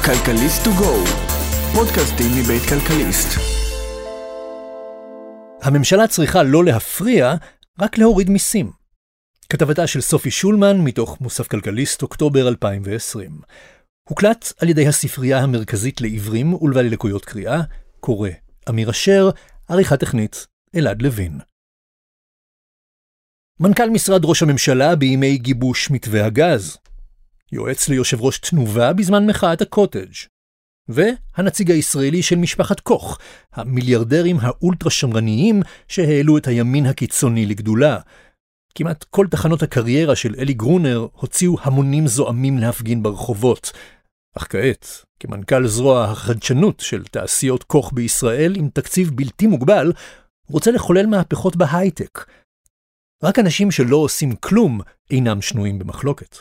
כלכליסט to go, פודקאסטים מבית כלכליסט. הממשלה צריכה לא להפריע, רק להוריד מיסים. כתבתה של סופי שולמן מתוך מוסף כלכליסט אוקטובר 2020. הוקלט על ידי הספרייה המרכזית לעיוורים ולבעלי לקויות קריאה, קורא אמיר אשר, עריכה טכנית אלעד לוין. מנכ"ל משרד ראש הממשלה בימי גיבוש מתווה הגז. יועץ ליושב ראש תנובה בזמן מחאת הקוטג'. והנציג הישראלי של משפחת קוך, המיליארדרים האולטרה שמרניים שהעלו את הימין הקיצוני לגדולה. כמעט כל תחנות הקריירה של אלי גרונר הוציאו המונים זועמים להפגין ברחובות. אך כעת, כמנכ"ל זרוע החדשנות של תעשיות קוך בישראל עם תקציב בלתי מוגבל, רוצה לחולל מהפכות בהייטק. רק אנשים שלא עושים כלום אינם שנויים במחלוקת.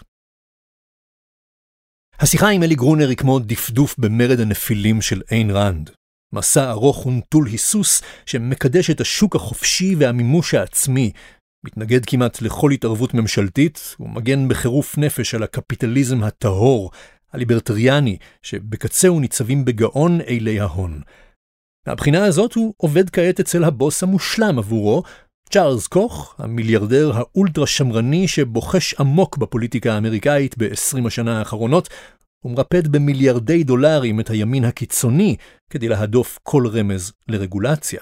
השיחה עם אלי גרונר היא כמו דפדוף במרד הנפילים של איין רנד. מסע ארוך ונטול היסוס שמקדש את השוק החופשי והמימוש העצמי, מתנגד כמעט לכל התערבות ממשלתית ומגן בחירוף נפש על הקפיטליזם הטהור, הליברטריאני, שבקצהו ניצבים בגאון אילי ההון. מהבחינה הזאת הוא עובד כעת אצל הבוס המושלם עבורו, צ'ארלס קוך, המיליארדר האולטרה שמרני שבוחש עמוק בפוליטיקה האמריקאית ב-20 השנה האחרונות, ומרפד במיליארדי דולרים את הימין הקיצוני כדי להדוף כל רמז לרגולציה.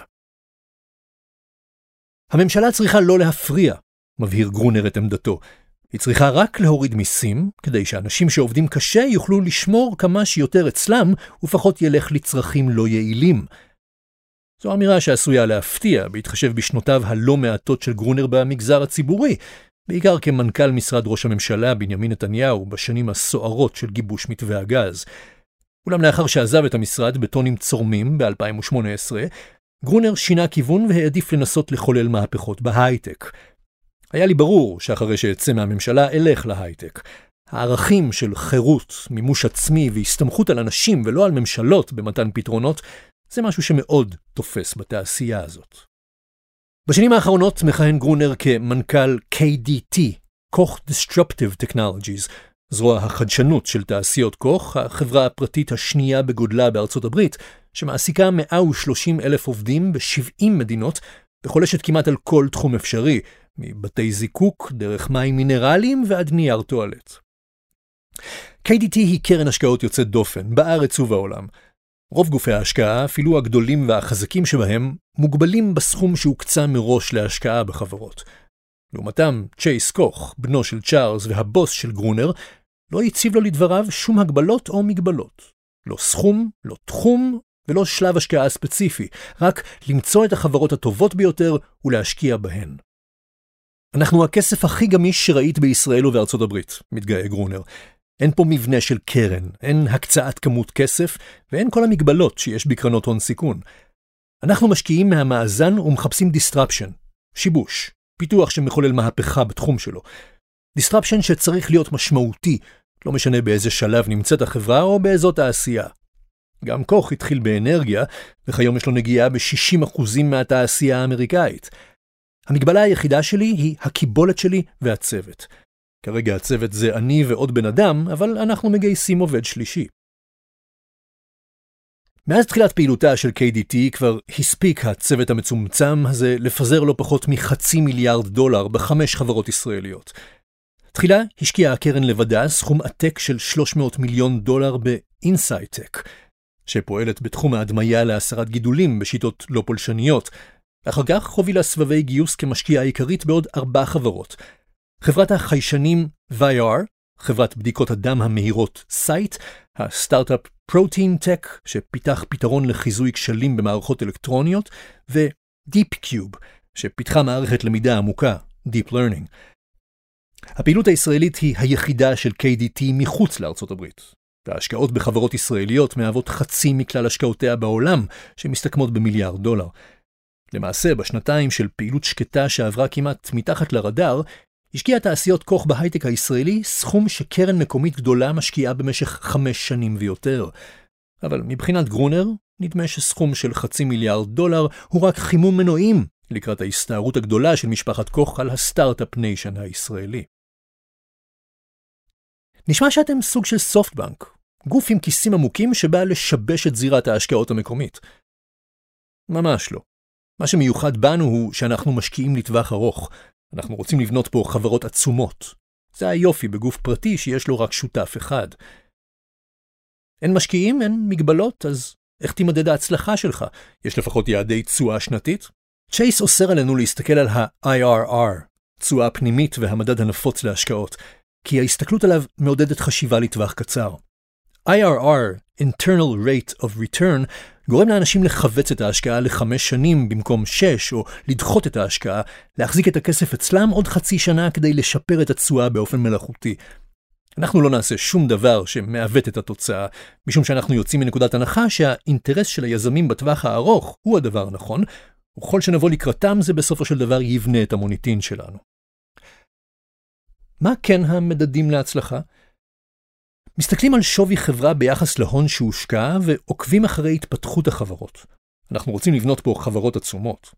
הממשלה צריכה לא להפריע, מבהיר גרונר את עמדתו. היא צריכה רק להוריד מיסים, כדי שאנשים שעובדים קשה יוכלו לשמור כמה שיותר אצלם, ופחות ילך לצרכים לא יעילים. זו אמירה שעשויה להפתיע, בהתחשב בשנותיו הלא מעטות של גרונר במגזר הציבורי, בעיקר כמנכ"ל משרד ראש הממשלה בנימין נתניהו בשנים הסוערות של גיבוש מתווה הגז. אולם לאחר שעזב את המשרד בטונים צורמים ב-2018, גרונר שינה כיוון והעדיף לנסות לחולל מהפכות בהייטק. היה לי ברור שאחרי שאצא מהממשלה אלך להייטק. הערכים של חירות, מימוש עצמי והסתמכות על אנשים ולא על ממשלות במתן פתרונות, זה משהו שמאוד תופס בתעשייה הזאת. בשנים האחרונות מכהן גרונר כמנכ"ל KDT, קוך Disruptive Technologies, זרוע החדשנות של תעשיות קוך, החברה הפרטית השנייה בגודלה בארצות הברית, שמעסיקה 130,000 עובדים ב-70 מדינות, וחולשת כמעט על כל תחום אפשרי, מבתי זיקוק, דרך מים מינרליים ועד נייר טואלט. KDT היא קרן השקעות יוצאת דופן, בארץ ובעולם. רוב גופי ההשקעה, אפילו הגדולים והחזקים שבהם, מוגבלים בסכום שהוקצה מראש להשקעה בחברות. לעומתם, צ'ייס קוך, בנו של צ'ארלס והבוס של גרונר, לא הציב לו לדבריו שום הגבלות או מגבלות. לא סכום, לא תחום ולא שלב השקעה ספציפי, רק למצוא את החברות הטובות ביותר ולהשקיע בהן. אנחנו הכסף הכי גמיש שראית בישראל ובארצות הברית, מתגאה גרונר. אין פה מבנה של קרן, אין הקצאת כמות כסף, ואין כל המגבלות שיש בקרנות הון סיכון. אנחנו משקיעים מהמאזן ומחפשים disruption, שיבוש, פיתוח שמחולל מהפכה בתחום שלו. disruption שצריך להיות משמעותי, לא משנה באיזה שלב נמצאת החברה או באיזו תעשייה. גם קוך התחיל באנרגיה, וכיום יש לו נגיעה ב-60% מהתעשייה האמריקאית. המגבלה היחידה שלי היא הקיבולת שלי והצוות. כרגע הצוות זה אני ועוד בן אדם, אבל אנחנו מגייסים עובד שלישי. מאז תחילת פעילותה של KDT כבר הספיק הצוות המצומצם הזה לפזר לא פחות $500 מיליארד ב5 חברות ישראליות. תחילה השקיעה הקרן לבדה סכום עתק של $300 מיליון ב-InsightTech, שפועלת בתחום ההדמיה להסרת גידולים בשיטות לא פולשניות. אחר כך הובילה סבבי גיוס כמשקיעה עיקרית בעוד 4 חברות. חברת החיישנים VIR, חברת בדיקות הדם המהירות סייט, הסטארט-אפ ProteinTech, שפיתח פתרון לחיזוי כשלים במערכות אלקטרוניות, ו-DeepCube, שפיתחה מערכת למידה עמוקה, Deep Learning. הפעילות הישראלית היא היחידה של KDT מחוץ לארצות הברית. וההשקעות בחברות ישראליות מהוות חצי מכלל השקעותיה בעולם, שמסתכמות ב$1 מיליארד. למעשה, בשנתיים של פעילות שקטה שעברה כמעט מתחת לרדאר, השקיעה תעשיות קוך בהייטק הישראלי סכום שקרן מקומית גדולה משקיעה במשך 5 שנים ויותר. אבל מבחינת גרונר, נדמה שסכום של $500 מיליארד הוא רק חימום מנועים לקראת ההסתערות הגדולה של משפחת קוך על הסטארט-אפ ניישן הישראלי. נשמע שאתם סוג של סופטבנק, גוף עם כיסים עמוקים שבא לשבש את זירת ההשקעות המקומית. ממש לא. מה שמיוחד בנו הוא שאנחנו משקיעים לטווח ארוך. אנחנו רוצים לבנות פה חברות עצומות. זה היופי בגוף פרטי שיש לו רק שותף אחד. אין משקיעים, אין מגבלות, אז איך תימדד ההצלחה שלך? יש לפחות יעדי תשואה שנתית? צ'ייס אוסר עלינו להסתכל על ה-IRR, תשואה פנימית והמדד הנפוץ להשקעות, כי ההסתכלות עליו מעודדת חשיבה לטווח קצר. IRR, Internal Rate of Return, גורם לאנשים לחבץ את ההשקעה ל5 שנים במקום 6, או לדחות את ההשקעה, להחזיק את הכסף אצלם עוד חצי שנה כדי לשפר את התשואה באופן מלאכותי. אנחנו לא נעשה שום דבר שמעוות את התוצאה, משום שאנחנו יוצאים מנקודת הנחה שהאינטרס של היזמים בטווח הארוך הוא הדבר הנכון, וכל שנבוא לקראתם זה בסופו של דבר יבנה את המוניטין שלנו. מה כן המדדים להצלחה? מסתכלים על שווי חברה ביחס להון שהושקע ועוקבים אחרי התפתחות החברות. אנחנו רוצים לבנות פה חברות עצומות.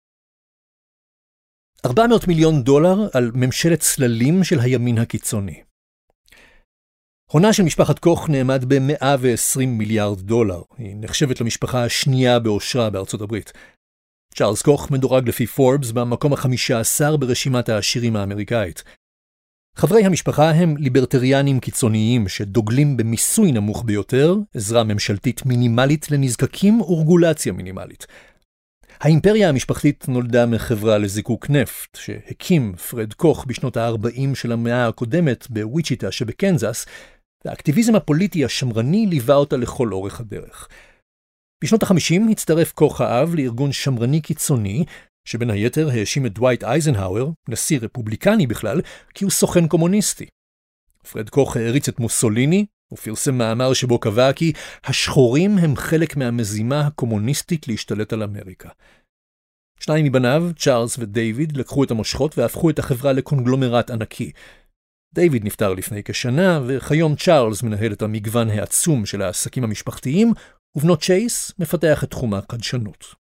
$400 מיליון על ממשלת צללים של הימין הקיצוני. הונה של משפחת קוך נאמד ב$120 מיליארד. היא נחשבת למשפחה השנייה באושרה בארצות הברית. צ'ארלס קוך מדורג לפי פורבס במקום ה-15 ברשימת העשירים האמריקאית. חברי המשפחה הם ליברטריאנים קיצוניים שדוגלים במיסוי נמוך ביותר, עזרה ממשלתית מינימלית לנזקקים ורגולציה מינימלית. האימפריה המשפחתית נולדה מחברה לזיקוק נפט, שהקים פרד קוך בשנות ה-40 של המאה הקודמת בוויצ'יטה שבקנזס, והאקטיביזם הפוליטי השמרני ליווה אותה לכל אורך הדרך. בשנות ה-50 הצטרף קוך האב לארגון שמרני קיצוני, שבין היתר האשים את דווייט אייזנהאואר, נשיא רפובליקני בכלל, כי הוא סוכן קומוניסטי. פרד קוך העריץ את מוסוליני, ופרסם מאמר שבו קבע כי השחורים הם חלק מהמזימה הקומוניסטית להשתלט על אמריקה. 2 מבניו, צ'ארלס ודייוויד, לקחו את המושכות והפכו את החברה לקונגלומרט ענקי. דיוויד נפטר לפני כשנה, וכיום צ'ארלס מנהל את המגוון העצום של העסקים המשפחתיים, ובנו צ'ייס מפתח את תחום החדשנות.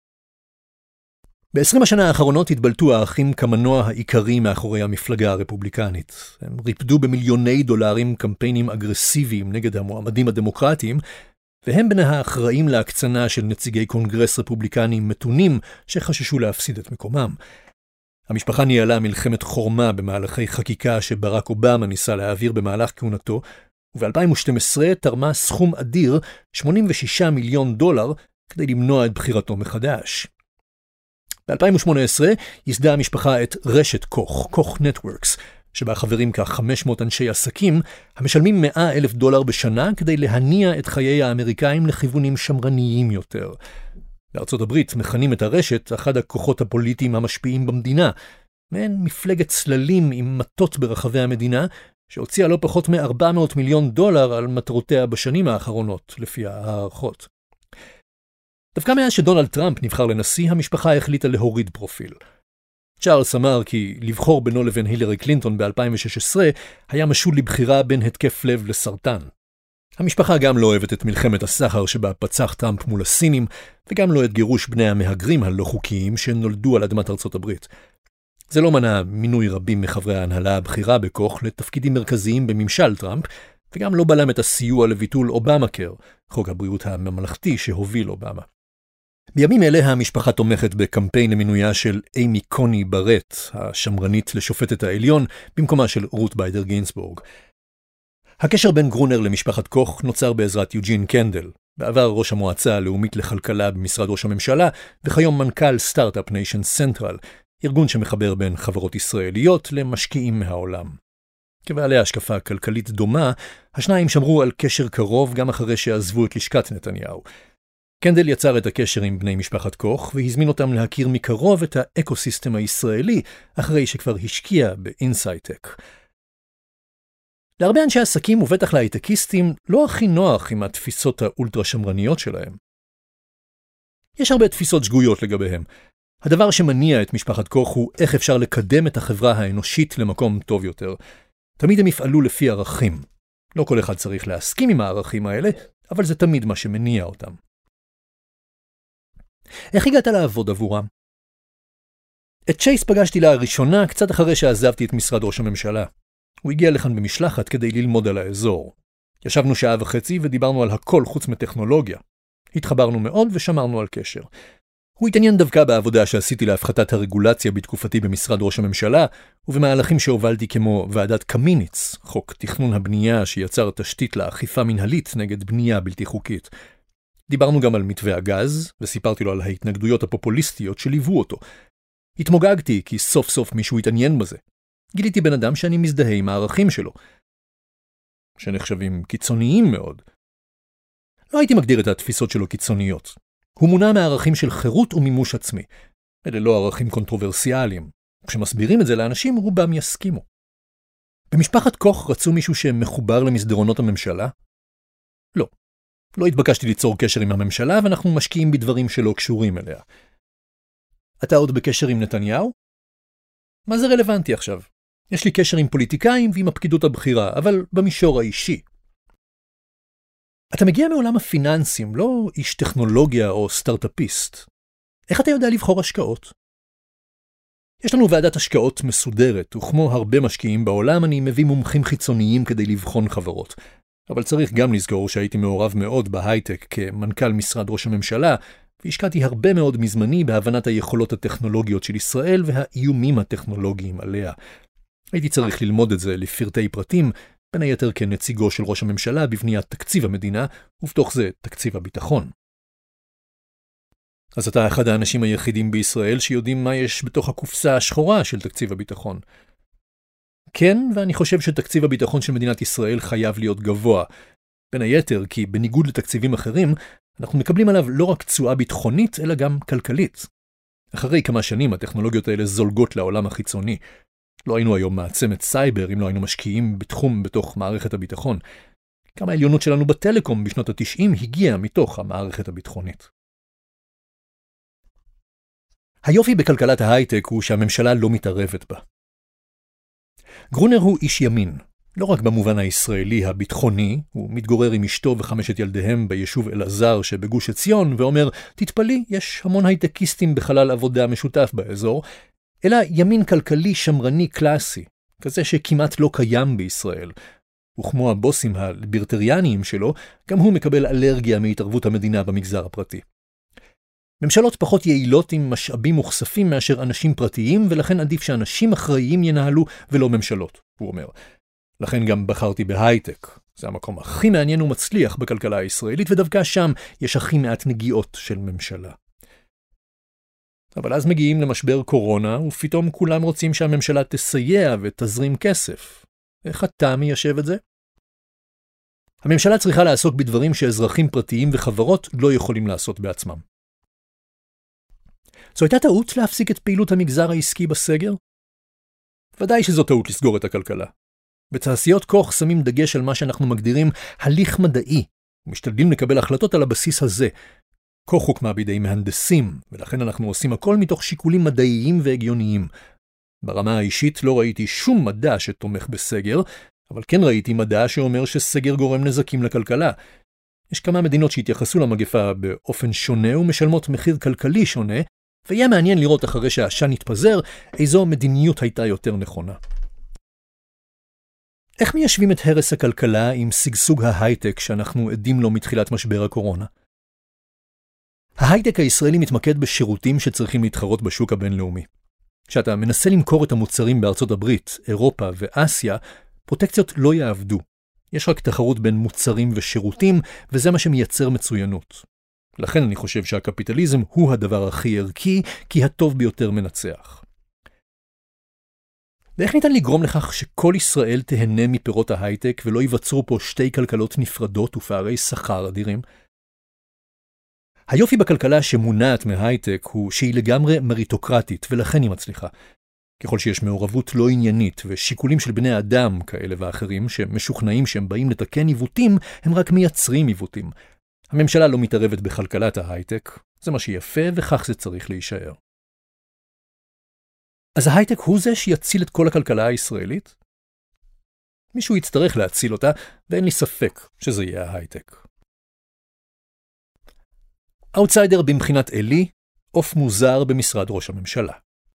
ב-20 השנה האחרונות התבלטו האחים כמנוע העיקרי מאחורי המפלגה הרפובליקנית. הם ריפדו במיליוני דולרים קמפיינים אגרסיביים נגד המועמדים הדמוקרטיים, והם בין האחראים להקצנה של נציגי קונגרס רפובליקנים מתונים שחששו להפסיד את מקומם. המשפחה ניהלה מלחמת חורמה במהלכי חקיקה שברק אובמה ניסה להעביר במהלך כהונתו, וב-2012 תרמה סכום אדיר, $86 מיליון, כדי למנוע את בחירתו מחדש. ב-2018 ייסדה המשפחה את רשת קוך, קוך נטוורקס, שבה חברים כ-500 אנשי עסקים, המשלמים $100,000 בשנה כדי להניע את חיי האמריקאים לכיוונים שמרניים יותר. בארצות הברית מכנים את הרשת אחד הכוחות הפוליטיים המשפיעים במדינה, מעין מפלגת צללים עם מטות ברחבי המדינה, שהוציאה לא פחות $400 מיליון על מטרותיה בשנים האחרונות, לפי הערכות. דווקא מאז שדונלד טראמפ נבחר לנשיא, המשפחה החליטה להוריד פרופיל. צ'ארלס אמר כי לבחור בינו לבין הילרי קלינטון ב-2016 היה משול לבחירה בין התקף לב לסרטן. המשפחה גם לא אוהבת את מלחמת הסחר שבה פצח טראמפ מול הסינים, וגם לא את גירוש בני המהגרים הלא חוקיים שנולדו על אדמת ארצות הברית. זה לא מנע מינוי רבים מחברי ההנהלה הבחירה בכוח לתפקידים מרכזיים בממשל טראמפ, וגם לא בלם את הסיוע לביטול אובמה-קר, חוק הבריאות הממלכתי שהוביל אובמה. בימים אלה המשפחה תומכת בקמפיין למינויה של אימי קוני ברט, השמרנית לשופטת העליון, במקומה של רות ביידר גינסבורג. הקשר בין גרונר למשפחת קוך נוצר בעזרת יוג'ין קנדל, בעבר ראש המועצה הלאומית לכלכלה במשרד ראש הממשלה, וכיום מנכ"ל סטארט-אפ ניישן סנטרל, ארגון שמחבר בין חברות ישראליות למשקיעים מהעולם. כבעלי השקפה כלכלית דומה, השניים שמרו על קשר קרוב גם אחרי שעזבו את לשכת נתניהו. קנדל יצר את הקשר עם בני משפחת קוך והזמין אותם להכיר מקרוב את האקוסיסטם הישראלי אחרי שכבר השקיע באינסייטק. להרבה אנשי עסקים ובטח להייטקיסטים לא הכי נוח עם התפיסות האולטרה שמרניות שלהם. יש הרבה תפיסות שגויות לגביהם. הדבר שמניע את משפחת קוך הוא איך אפשר לקדם את החברה האנושית למקום טוב יותר. תמיד הם יפעלו לפי ערכים. לא כל אחד צריך להסכים עם הערכים האלה, אבל זה תמיד מה שמניע אותם. איך הגעת לעבוד עבורם? את צ'ייס פגשתי לראשונה קצת אחרי שעזבתי את משרד ראש הממשלה. הוא הגיע לכאן במשלחת כדי ללמוד על האזור. ישבנו שעה וחצי ודיברנו על הכל חוץ מטכנולוגיה. התחברנו מאוד ושמרנו על קשר. הוא התעניין דווקא בעבודה שעשיתי להפחתת הרגולציה בתקופתי במשרד ראש הממשלה, ובמהלכים שהובלתי כמו ועדת קמיניץ, חוק תכנון הבנייה שיצר תשתית לאכיפה מנהלית נגד בנייה בלתי חוקית. דיברנו גם על מתווה הגז, וסיפרתי לו על ההתנגדויות הפופוליסטיות שליוו אותו. התמוגגתי כי סוף סוף מישהו התעניין בזה. גיליתי בן אדם שאני מזדהה עם הערכים שלו, שנחשבים קיצוניים מאוד. לא הייתי מגדיר את התפיסות שלו קיצוניות. הוא מונע מערכים של חירות ומימוש עצמי. אלה לא ערכים קונטרוברסיאליים. כשמסבירים את זה לאנשים, רובם יסכימו. במשפחת קוך רצו מישהו שמחובר למסדרונות הממשלה? לא. לא התבקשתי ליצור קשר עם הממשלה, ואנחנו משקיעים בדברים שלא קשורים אליה. אתה עוד בקשר עם נתניהו? מה זה רלוונטי עכשיו? יש לי קשר עם פוליטיקאים ועם הפקידות הבכירה, אבל במישור האישי. אתה מגיע מעולם הפיננסים, לא איש טכנולוגיה או סטארט-אפיסט. איך אתה יודע לבחור השקעות? יש לנו ועדת השקעות מסודרת, וכמו הרבה משקיעים בעולם, אני מביא מומחים חיצוניים כדי לבחון חברות. אבל צריך גם לזכור שהייתי מעורב מאוד בהייטק כמנכ"ל משרד ראש הממשלה, והשקעתי הרבה מאוד מזמני בהבנת היכולות הטכנולוגיות של ישראל והאיומים הטכנולוגיים עליה. הייתי צריך ללמוד את זה לפרטי פרטים, בין היתר כנציגו של ראש הממשלה בבניית תקציב המדינה, ובתוך זה תקציב הביטחון. אז אתה אחד האנשים היחידים בישראל שיודעים מה יש בתוך הקופסה השחורה של תקציב הביטחון. כן, ואני חושב שתקציב הביטחון של מדינת ישראל חייב להיות גבוה. בין היתר, כי בניגוד לתקציבים אחרים, אנחנו מקבלים עליו לא רק תשואה ביטחונית, אלא גם כלכלית. אחרי כמה שנים הטכנולוגיות האלה זולגות לעולם החיצוני. לא היינו היום מעצמת סייבר אם לא היינו משקיעים בתחום בתוך מערכת הביטחון. כמה העליונות שלנו בטלקום בשנות ה-90 הגיעה מתוך המערכת הביטחונית. היופי בכלכלת ההייטק הוא שהממשלה לא מתערבת בה. גרונר הוא איש ימין, לא רק במובן הישראלי הביטחוני, הוא מתגורר עם אשתו וחמשת ילדיהם ביישוב אלעזר שבגוש עציון ואומר, תתפלאי, יש המון הייטקיסטים בחלל עבודה משותף באזור, אלא ימין כלכלי שמרני קלאסי, כזה שכמעט לא קיים בישראל. וכמו הבוסים הליברטריאניים שלו, גם הוא מקבל אלרגיה מהתערבות המדינה במגזר הפרטי. ממשלות פחות יעילות עם משאבים מוכספים מאשר אנשים פרטיים, ולכן עדיף שאנשים אחראיים ינהלו ולא ממשלות, הוא אומר. לכן גם בחרתי בהייטק. זה המקום הכי מעניין ומצליח בכלכלה הישראלית, ודווקא שם יש הכי מעט נגיעות של ממשלה. אבל אז מגיעים למשבר קורונה, ופתאום כולם רוצים שהממשלה תסייע ותזרים כסף. איך אתה מיישב את זה? הממשלה צריכה לעסוק בדברים שאזרחים פרטיים וחברות לא יכולים לעשות בעצמם. זו הייתה טעות להפסיק את פעילות המגזר העסקי בסגר? ודאי שזו טעות לסגור את הכלכלה. בתעשיות כוח שמים דגש על מה שאנחנו מגדירים הליך מדעי, ומשתדלים לקבל החלטות על הבסיס הזה. כוח הוקמה בידי מהנדסים, ולכן אנחנו עושים הכל מתוך שיקולים מדעיים והגיוניים. ברמה האישית לא ראיתי שום מדע שתומך בסגר, אבל כן ראיתי מדע שאומר שסגר גורם נזקים לכלכלה. יש כמה מדינות שהתייחסו למגפה באופן שונה ומשלמות מחיר כלכלי שונה, ויהיה מעניין לראות אחרי שהעשן יתפזר איזו מדיניות הייתה יותר נכונה. איך מיישבים את הרס הכלכלה עם סגסוג ההייטק שאנחנו עדים לו מתחילת משבר הקורונה? ההייטק הישראלי מתמקד בשירותים שצריכים להתחרות בשוק הבינלאומי. כשאתה מנסה למכור את המוצרים בארצות הברית, אירופה ואסיה, פרוטקציות לא יעבדו. יש רק תחרות בין מוצרים ושירותים, וזה מה שמייצר מצוינות. לכן אני חושב שהקפיטליזם הוא הדבר הכי ערכי, כי הטוב ביותר מנצח. ואיך ניתן לגרום לכך שכל ישראל תהנה מפירות ההייטק ולא ייווצרו פה שתי כלכלות נפרדות ופערי שכר אדירים? היופי בכלכלה שמונעת מהייטק הוא שהיא לגמרי מריטוקרטית ולכן היא מצליחה. ככל שיש מעורבות לא עניינית ושיקולים של בני אדם כאלה ואחרים שמשוכנעים שהם באים לתקן עיוותים, הם רק מייצרים עיוותים. הממשלה לא מתערבת בכלכלת ההייטק, זה מה שיפה וכך זה צריך להישאר. אז ההייטק הוא זה שיציל את כל הכלכלה הישראלית? מישהו יצטרך להציל אותה, ואין לי ספק שזה יהיה ההייטק. אאוטסיידר במחינת אלי, עוף מוזר במשרד ראש הממשלה.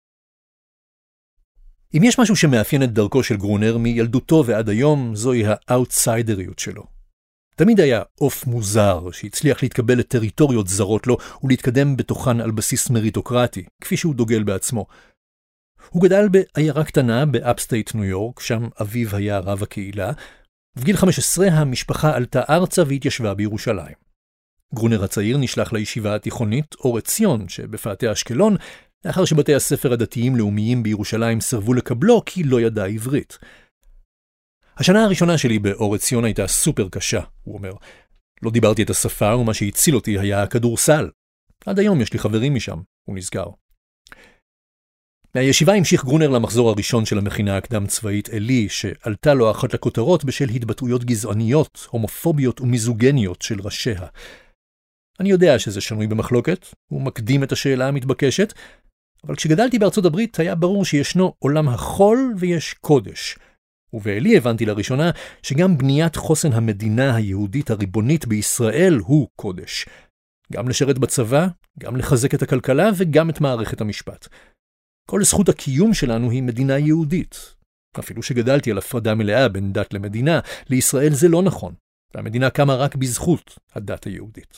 אם יש משהו שמאפיין את דרכו של גרונר מילדותו ועד היום, זוהי האאוטסיידריות שלו. תמיד היה עוף מוזר שהצליח להתקבל לטריטוריות זרות לו ולהתקדם בתוכן על בסיס מריטוקרטי, כפי שהוא דוגל בעצמו. הוא גדל בעיירה קטנה באפסטייט ניו יורק, שם אביו היה רב הקהילה. בגיל 15 המשפחה עלתה ארצה והתיישבה בירושלים. גרונר הצעיר נשלח לישיבה התיכונית אור עציון שבפאתי אשקלון, לאחר שבתי הספר הדתיים-לאומיים בירושלים סרבו לקבלו כי לא ידע עברית. השנה הראשונה שלי באור עציון הייתה סופר קשה, הוא אומר. לא דיברתי את השפה ומה שהציל אותי היה הכדורסל. עד היום יש לי חברים משם, הוא נזכר. מהישיבה המשיך גרונר למחזור הראשון של המכינה הקדם צבאית אלי, שעלתה לו אחת לכותרות בשל התבטאויות גזעניות, הומופוביות ומיזוגניות של ראשיה. אני יודע שזה שנוי במחלוקת, הוא מקדים את השאלה המתבקשת, אבל כשגדלתי בארצות הברית היה ברור שישנו עולם החול ויש קודש. ובאלי הבנתי לראשונה שגם בניית חוסן המדינה היהודית הריבונית בישראל הוא קודש. גם לשרת בצבא, גם לחזק את הכלכלה וגם את מערכת המשפט. כל זכות הקיום שלנו היא מדינה יהודית. אפילו שגדלתי על הפרדה מלאה בין דת למדינה, לישראל זה לא נכון, והמדינה קמה רק בזכות הדת היהודית.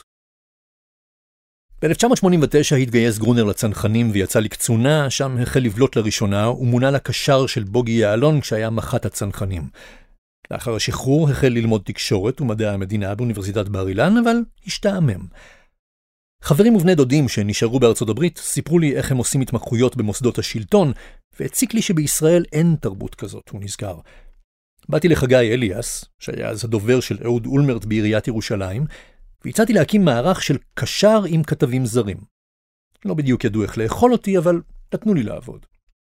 ב-1989 התגייס גרונר לצנחנים ויצא לקצונה, שם החל לבלוט לראשונה ומונה לקשר של בוגי יעלון כשהיה מח"ט הצנחנים. לאחר השחרור החל ללמוד תקשורת ומדעי המדינה באוניברסיטת בר אילן, אבל השתעמם. חברים ובני דודים שנשארו בארצות הברית סיפרו לי איך הם עושים התמחויות במוסדות השלטון, והציק לי שבישראל אין תרבות כזאת, הוא נזכר. באתי לחגי אליאס, שהיה אז הדובר של אהוד אולמרט בעיריית ירושלים, והצעתי להקים מערך של קשר עם כתבים זרים. לא בדיוק ידעו איך לאכול אותי, אבל נתנו לי לעבוד.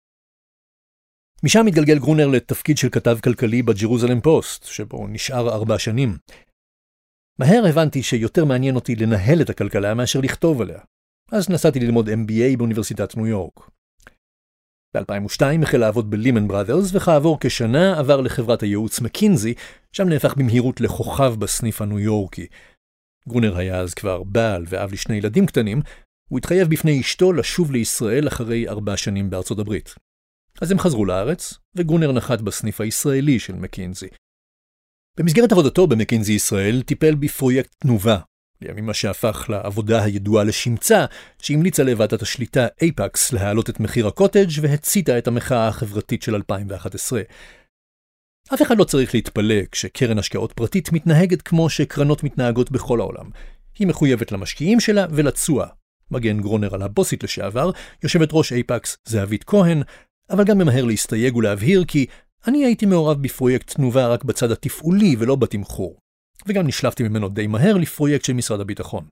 משם התגלגל גרונר לתפקיד של כתב כלכלי בג'רוזלם פוסט, שבו נשאר 4 שנים. מהר הבנתי שיותר מעניין אותי לנהל את הכלכלה מאשר לכתוב עליה. אז נסעתי ללמוד MBA באוניברסיטת ניו יורק. ב-2002 החל לעבוד בלימן בראדרס, וכעבור כשנה עבר לחברת הייעוץ מקינזי, שם נהפך במהירות לכוכב בסניף הניו יורקי. גרונר היה אז כבר בעל ואב ל2 ילדים קטנים, הוא התחייב בפני אשתו לשוב לישראל אחרי 4 שנים בארצות הברית. אז הם חזרו לארץ, וגרונר נחת בסניף הישראלי של מקינזי. במסגרת עבודתו במקינזי ישראל טיפל בפרויקט תנובה, לימים מה שהפך לעבודה הידועה לשמצה, שהמליצה לוועדת השליטה אייפקס להעלות את מחיר הקוטג' והציתה את המחאה החברתית של 2011. אף אחד לא צריך להתפלא כשקרן השקעות פרטית מתנהגת כמו שקרנות מתנהגות בכל העולם. היא מחויבת למשקיעים שלה ולצוע. מגן גרונר על הבוסית לשעבר, יושבת ראש אייפקס זהבית כהן, אבל גם ממהר להסתייג ולהבהיר כי אני הייתי מעורב בפרויקט תנובה רק בצד התפעולי ולא בתמחור, וגם נשלפתי ממנו די מהר לפרויקט של משרד הביטחון.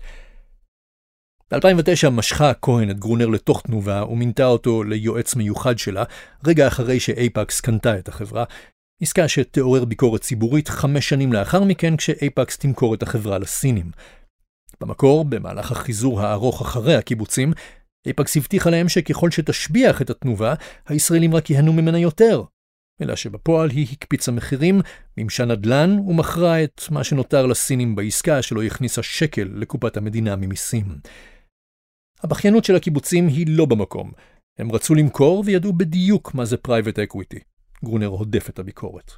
ב-2009 משכה כהן את גרונר לתוך תנובה ומינתה אותו ליועץ מיוחד שלה, רגע אחרי שאייפקס קנתה את החברה, עסקה שתעורר ביקורת ציבורית 5 שנים לאחר מכן כשאייפקס תמכור את החברה לסינים. במקור, במהלך החיזור הארוך אחרי הקיבוצים, אייפקס הבטיחה להם שככל שתשביח את התנובה, הישראלים רק ייהנו ממנה יותר. אלא שבפועל היא הקפיצה מחירים, מימשה נדל"ן ומכרה את מה שנותר לסינים בעסקה שלא הכניסה שקל לקופת המדינה ממיסים. הבכיינות של הקיבוצים היא לא במקום. הם רצו למכור וידעו בדיוק מה זה private equity. גרונר הודף את הביקורת.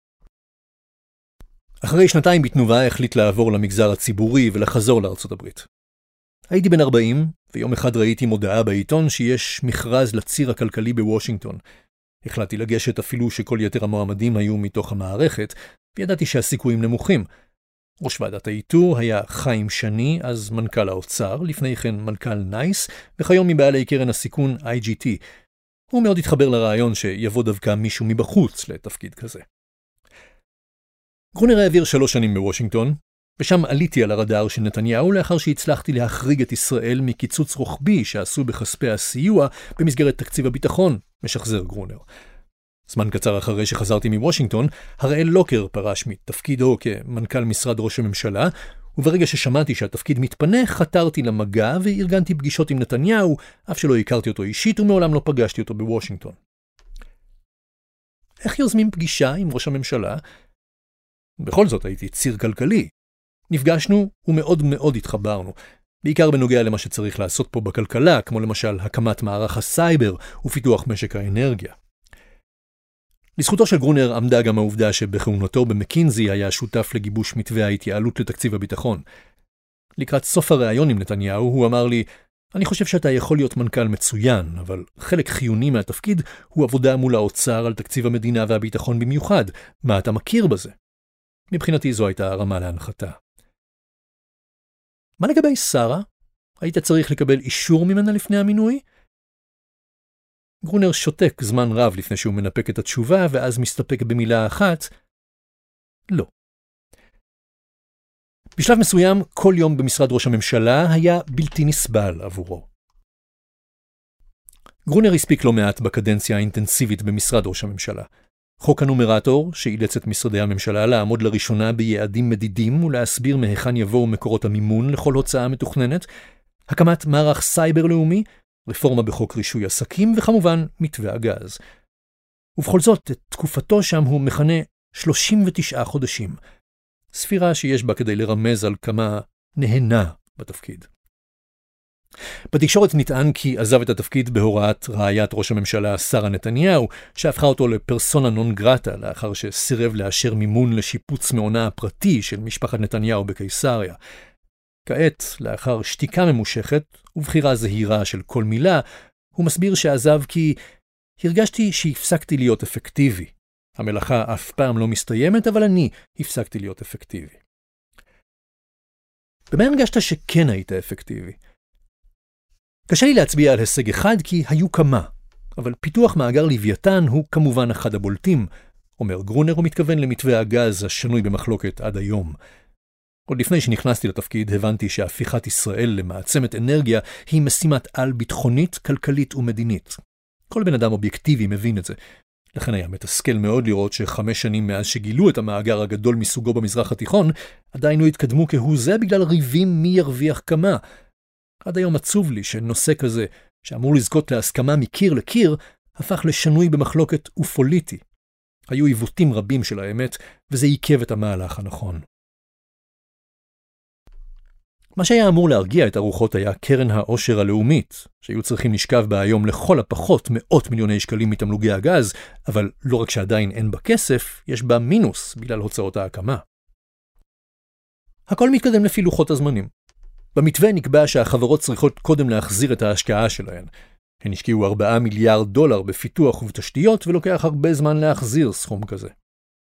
אחרי 2 בתנובה החליט לעבור למגזר הציבורי ולחזור לארצות הברית. הייתי בן 40, ויום אחד ראיתי מודעה בעיתון שיש מכרז לציר הכלכלי בוושינגטון. החלטתי לגשת אפילו שכל יתר המועמדים היו מתוך המערכת, וידעתי שהסיכויים נמוכים. ראש ועדת האיתור היה חיים שני, אז מנכ"ל האוצר, לפני כן מנכ"ל נייס, וכיום מבעלי קרן הסיכון IGT. הוא מאוד התחבר לרעיון שיבוא דווקא מישהו מבחוץ לתפקיד כזה. גרונר העביר 3 שנים בוושינגטון, ושם עליתי על הרדאר של נתניהו לאחר שהצלחתי להחריג את ישראל מקיצוץ רוחבי שעשו בכספי הסיוע במסגרת תקציב הביטחון, משחזר גרונר. זמן קצר אחרי שחזרתי מוושינגטון, הראל לוקר פרש מתפקידו כמנכ"ל משרד ראש הממשלה, וברגע ששמעתי שהתפקיד מתפנה, חתרתי למגע וארגנתי פגישות עם נתניהו, אף שלא הכרתי אותו אישית ומעולם לא פגשתי אותו בוושינגטון. איך יוזמים פגישה עם ראש הממשלה? בכל זאת הייתי ציר כלכלי. נפגשנו ומאוד מאוד התחברנו, בעיקר בנוגע למה שצריך לעשות פה בכלכלה, כמו למשל הקמת מערך הסייבר ופיתוח משק האנרגיה. לזכותו של גרונר עמדה גם העובדה שבכהונתו במקינזי היה שותף לגיבוש מתווה ההתייעלות לתקציב הביטחון. לקראת סוף הראיון עם נתניהו הוא אמר לי, אני חושב שאתה יכול להיות מנכ"ל מצוין, אבל חלק חיוני מהתפקיד הוא עבודה מול האוצר על תקציב המדינה והביטחון במיוחד. מה אתה מכיר בזה? מבחינתי זו הייתה הרמה להנחתה. מה לגבי שרה? היית צריך לקבל אישור ממנה לפני המינוי? גרונר שותק זמן רב לפני שהוא מנפק את התשובה, ואז מסתפק במילה אחת, לא. בשלב מסוים, כל יום במשרד ראש הממשלה היה בלתי נסבל עבורו. גרונר הספיק לא מעט בקדנציה האינטנסיבית במשרד ראש הממשלה. חוק הנומרטור, שאילץ את משרדי הממשלה לעמוד לראשונה ביעדים מדידים ולהסביר מהיכן יבואו מקורות המימון לכל הוצאה מתוכננת, הקמת מערך סייבר לאומי, רפורמה בחוק רישוי עסקים וכמובן מתווה הגז. ובכל זאת, את תקופתו שם הוא מכנה 39 חודשים. ספירה שיש בה כדי לרמז על כמה נהנה בתפקיד. בתקשורת נטען כי עזב את התפקיד בהוראת רעיית ראש הממשלה שרה נתניהו, שהפכה אותו לפרסונה נון גרטה לאחר שסירב לאשר מימון לשיפוץ מעונה הפרטי של משפחת נתניהו בקיסריה. כעת, לאחר שתיקה ממושכת ובחירה זהירה של כל מילה, הוא מסביר שעזב כי הרגשתי שהפסקתי להיות אפקטיבי. המלאכה אף פעם לא מסתיימת, אבל אני הפסקתי להיות אפקטיבי. במה הרגשת שכן היית אפקטיבי? קשה לי להצביע על הישג אחד כי היו כמה, אבל פיתוח מאגר לוויתן הוא כמובן אחד הבולטים, אומר גרונר ומתכוון למתווה הגז השנוי במחלוקת עד היום. עוד לפני שנכנסתי לתפקיד הבנתי שהפיכת ישראל למעצמת אנרגיה היא משימת על ביטחונית, כלכלית ומדינית. כל בן אדם אובייקטיבי מבין את זה. לכן היה מתסכל מאוד לראות ש5 שנים מאז שגילו את המאגר הגדול מסוגו במזרח התיכון, עדיין לא התקדמו כהוא זה בגלל ריבים מי ירוויח כמה. עד היום עצוב לי שנושא כזה, שאמור לזכות להסכמה מקיר לקיר, הפך לשנוי במחלוקת ופוליטי. היו עיוותים רבים של האמת, וזה עיכב את המהלך הנכון. מה שהיה אמור להרגיע את הרוחות היה קרן העושר הלאומית, שהיו צריכים לשכב בה היום לכל הפחות 100 מיליוני שקלים מתמלוגי הגז, אבל לא רק שעדיין אין בה כסף, יש בה מינוס בגלל הוצאות ההקמה. הכל מתקדם לפי לוחות הזמנים. במתווה נקבע שהחברות צריכות קודם להחזיר את ההשקעה שלהן. הן השקיעו 4 מיליארד דולר בפיתוח ובתשתיות, ולוקח הרבה זמן להחזיר סכום כזה.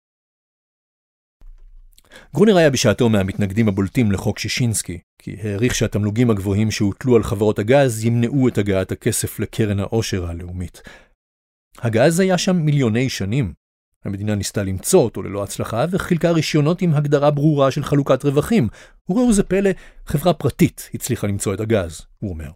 גרונר היה בשעתו מהמתנגדים הבולטים לחוק שישינסקי, כי העריך שהתמלוגים הגבוהים שהוטלו על חברות הגז ימנעו את הגעת הכסף לקרן העושר הלאומית. הגז היה שם מיליוני שנים. המדינה ניסתה למצוא אותו ללא הצלחה, וחילקה רישיונות עם הגדרה ברורה של חלוקת רווחים. וראו זה פלא, חברה פרטית הצליחה למצוא את הגז, הוא אומר.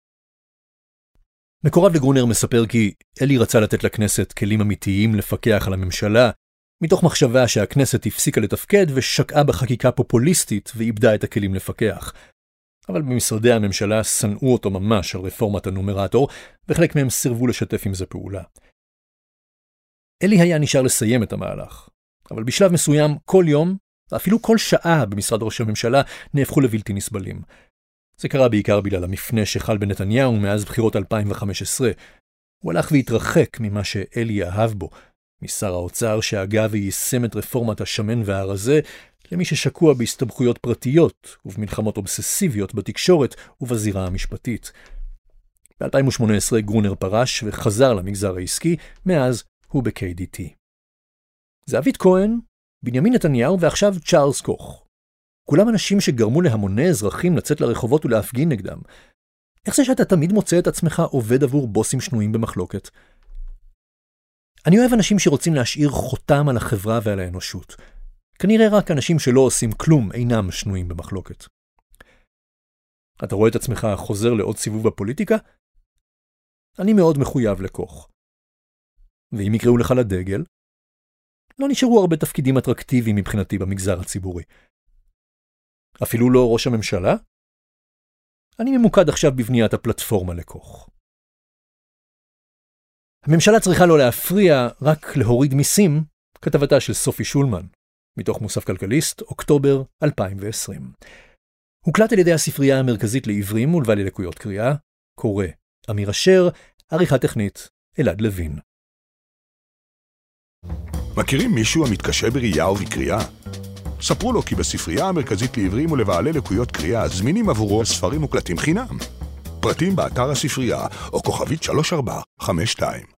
מקורב לגרונר מספר כי אלי רצה לתת לכנסת כלים אמיתיים לפקח על הממשלה, מתוך מחשבה שהכנסת הפסיקה לתפקד ושקעה בחקיקה פופוליסטית ואיבדה את הכלים לפקח. אבל במשרדי הממשלה שנאו אותו ממש על רפורמת הנומרטור, וחלק מהם סירבו לשתף עם זה פעולה. אלי היה נשאר לסיים את המהלך, אבל בשלב מסוים כל יום, ואפילו כל שעה במשרד ראש הממשלה, נהפכו לבלתי נסבלים. זה קרה בעיקר בגלל המפנה שחל בנתניהו מאז בחירות 2015. הוא הלך והתרחק ממה שאלי אהב בו, משר האוצר שהגה ויישם את רפורמת השמן והרזה, למי ששקוע בהסתבכויות פרטיות ובמלחמות אובססיביות בתקשורת ובזירה המשפטית. ב-2018 גרונר פרש וחזר למגזר העסקי, מאז הוא ב-KDT. זהבית כהן, בנימין נתניהו ועכשיו צ'ארלס קוך. כולם אנשים שגרמו להמוני אזרחים לצאת לרחובות ולהפגין נגדם. איך זה שאתה תמיד מוצא את עצמך עובד עבור בוסים שנויים במחלוקת? אני אוהב אנשים שרוצים להשאיר חותם על החברה ועל האנושות. כנראה רק אנשים שלא עושים כלום אינם שנויים במחלוקת. אתה רואה את עצמך חוזר לעוד סיבוב בפוליטיקה? אני מאוד מחויב לכוך. ואם יקראו לך לדגל, לא נשארו הרבה תפקידים אטרקטיביים מבחינתי במגזר הציבורי. אפילו לא ראש הממשלה? אני ממוקד עכשיו בבניית הפלטפורמה לכוך. הממשלה צריכה לא להפריע, רק להוריד מיסים, כתבתה של סופי שולמן, מתוך מוסף כלכליסט, אוקטובר 2020. הוקלט על ידי הספרייה המרכזית לעיוורים ולבעלי לקויות קריאה, קורא אמיר אשר, עריכה טכנית, אלעד לוין. מכירים מישהו המתקשה בראייה ובקריאה? ספרו לו כי בספרייה המרכזית לעיוורים ולבעלי לקויות קריאה זמינים עבורו ספרים מוקלטים חינם. פרטים באתר הספרייה או כוכבית 3452.